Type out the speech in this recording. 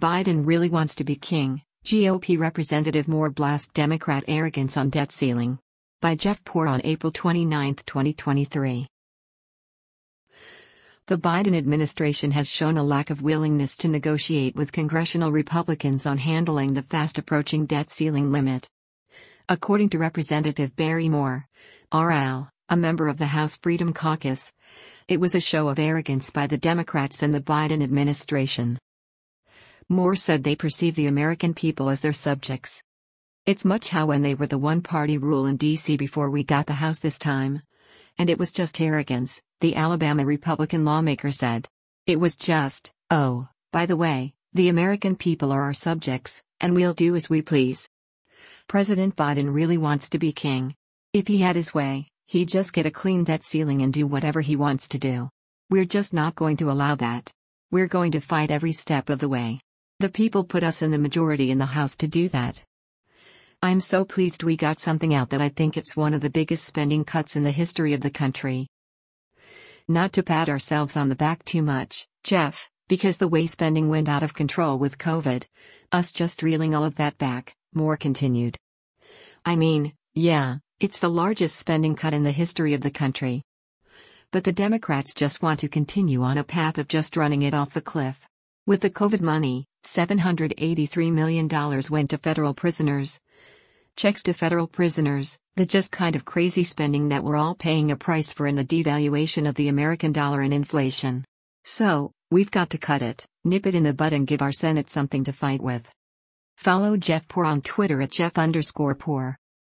Biden really wants to be king. GOP Representative Moore blasts Democrat arrogance on debt ceiling. By Jeff Poor on April 29, 2023. The Biden administration has shown a lack of willingness to negotiate with congressional Republicans on handling the fast-approaching debt ceiling limit. According to Representative Barry Moore, RL, a member of the House Freedom Caucus, it was a show of arrogance by the Democrats and the Biden administration. Moore said they perceive the American people as their subjects. It's much how when they were the one-party rule in D.C. before we got the House this time. And it was just arrogance, the Alabama Republican lawmaker said. It was just, oh, by the way, the American people are our subjects, and we'll do as we please. President Biden really wants to be king. If he had his way, he'd just get a clean debt ceiling and do whatever he wants to do. We're just not going to allow that. We're going to fight every step of the way. The people put us in the majority in the House to do that. I'm so pleased we got something out that I think it's one of the biggest spending cuts in the history of the country. Not to pat ourselves on the back too much, Jeff, because the way spending went out of control with COVID, us just reeling all of that back, Moore continued. I mean, yeah, it's the largest spending cut in the history of the country. But the Democrats just want to continue on a path of just running it off the cliff. With the COVID money, $783 million went to federal prisoners. Checks to federal prisoners, the just kind of crazy spending that we're all paying a price for in the devaluation of the American dollar and inflation. So, we've got to cut it, nip it in the bud and give our Senate something to fight with. Follow Jeff Poor on Twitter at Jeff_Poor.